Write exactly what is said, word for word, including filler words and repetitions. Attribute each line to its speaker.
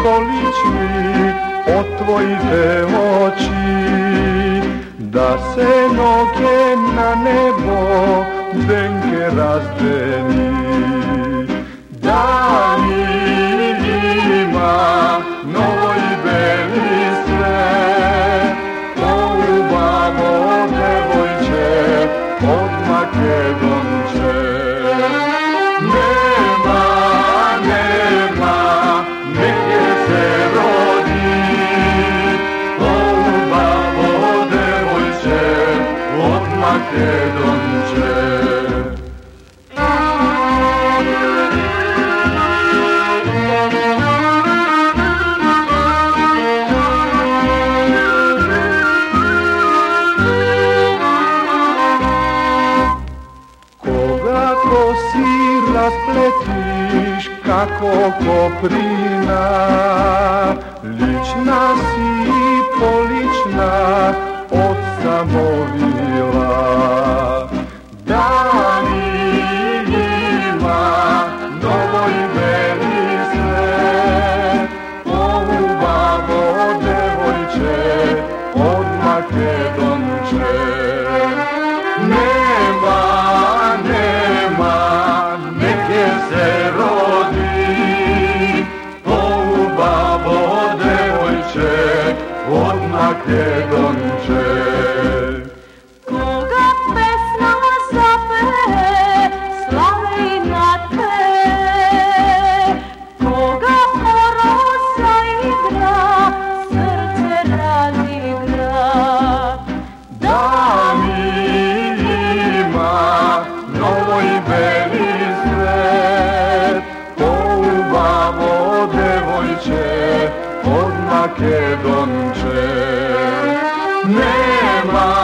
Speaker 1: simbolični otvojite oči, da se noge na nebo denke razdeni. Danima novoj beli svet, polubavo devojče od Makedonče. Nema, nema, negdje se rodi, polubavo devojče od Makedonče. Raspletiš kako koprina, lična si i polična od Samovila. Danima novoj beli svet, polubavo devojče od Makedonče. Nema, nema, negdje se rodi, polubavo devojče od Makedonče.
Speaker 2: Koga pesma zapere, slave i natpe, koga horoz zaigra, srce razigra.
Speaker 1: Danima novoj beli svet, polubavo devojče od Makedonče. Nema